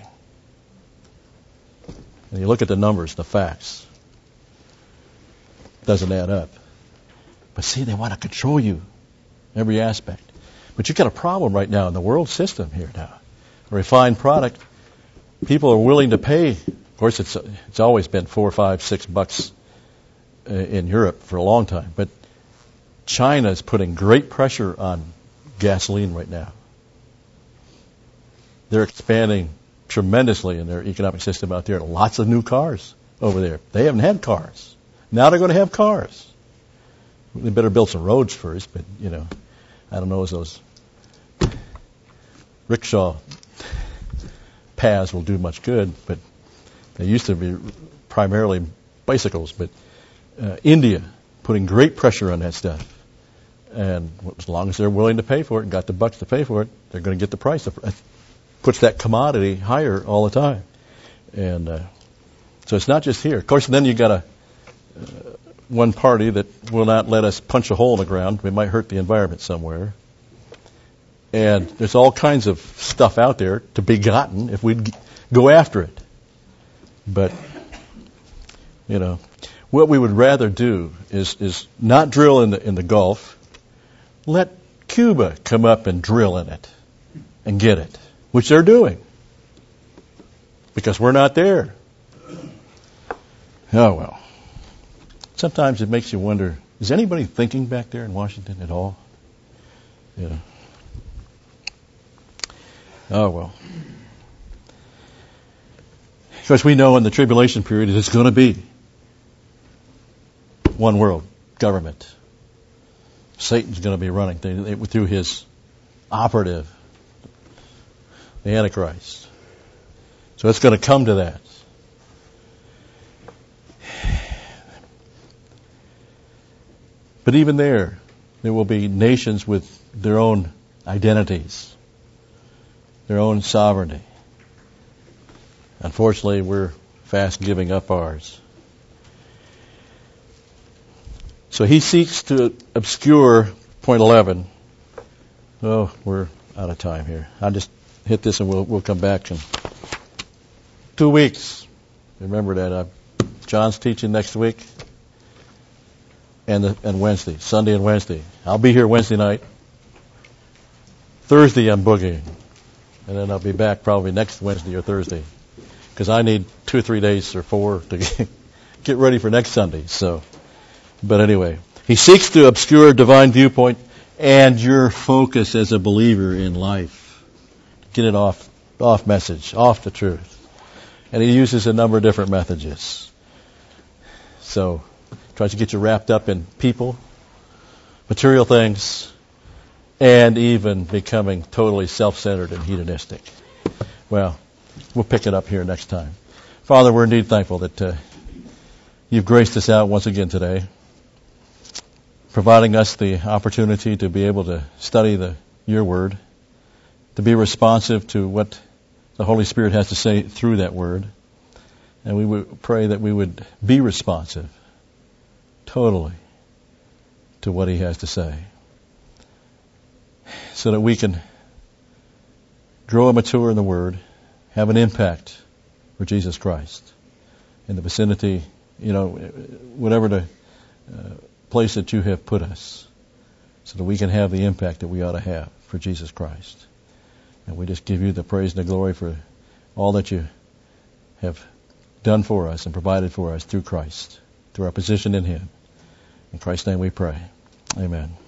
And you look at the numbers, the facts. Doesn't add up. But see, they want to control you, every aspect. But you've got a problem right now in the world system here now. A refined product, people are willing to pay. Of course, it's it's always been four, five, six bucks uh, in Europe for a long time. But China is putting great pressure on gasoline right now. They're expanding tremendously in their economic system out there. Lots of new cars over there. They haven't had cars. Now they're going to have cars. They better build some roads first, but, you know, I don't know if those rickshaw paths will do much good, but they used to be primarily bicycles. But uh, India putting great pressure on that stuff. And as long as they're willing to pay for it and got the bucks to pay for it, they're going to get the price. It puts that commodity higher all the time. And uh, so it's not just here. Of course, then you got a uh, one party that will not let us punch a hole in the ground. We might hurt the environment somewhere. And there's all kinds of stuff out there to be gotten if we'd go after it. But, you know, what we would rather do is is not drill in the in the Gulf. Let Cuba come up and drill in it and get it, which they're doing, because we're not there. Oh, well. Sometimes it makes you wonder, is anybody thinking back there in Washington at all? You know. Oh, well. Because we know in the tribulation period it's going to be one world government. Satan's going to be running through his operative, the Antichrist. So it's going to come to that. But even there, there will be nations with their own identities, their own sovereignty. Unfortunately, we're fast giving up ours. So he seeks to obscure, point eleven. Oh, we're out of time here. I'll just hit this and we'll we'll come back in two weeks. Remember that. Uh, John's teaching next week and the, and Wednesday, Sunday and Wednesday. I'll be here Wednesday night. Thursday I'm boogieing. And then I'll be back probably next Wednesday or Thursday because I need two or three days or four to get, get ready for next Sunday. So, but anyway, he seeks to obscure divine viewpoint and your focus as a believer in life. Get it off, off message, off the truth. And he uses a number of different methods. So, tries to get you wrapped up in people, material things, and even becoming totally self-centered and hedonistic. Well, we'll pick it up here next time. Father, we're indeed thankful that uh, you've graced us out once again today, providing us the opportunity to be able to study the, your word, to be responsive to what the Holy Spirit has to say through that word. And we would pray that we would be responsive totally to what he has to say, so that we can grow and mature in the Word, have an impact for Jesus Christ in the vicinity, you know, whatever the uh, place that you have put us, so that we can have the impact that we ought to have for Jesus Christ. And we just give you the praise and the glory for all that you have done for us and provided for us through Christ, through our position in him. In Christ's name we pray. Amen.